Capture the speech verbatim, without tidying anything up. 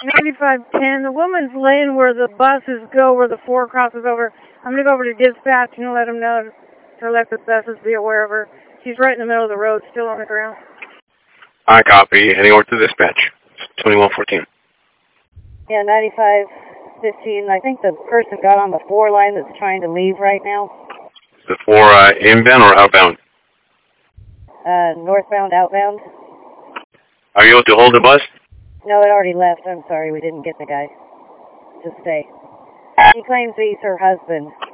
ninety-five ten. The woman's laying where the buses go, where the four crosses over. I'm going to go over to dispatch and let them know to let the buses be aware of her. She's right in the middle of the road, still on the ground. I copy. Heading over to dispatch. twenty-one fourteen. Yeah, ninety-five fifteen. I think the person got on the four line that's trying to leave right now. The four uh, inbound or outbound? Uh, northbound, outbound. Are you able to hold the bus? No, it already left. I'm sorry, we didn't get the guy to stay. He claims he's her husband.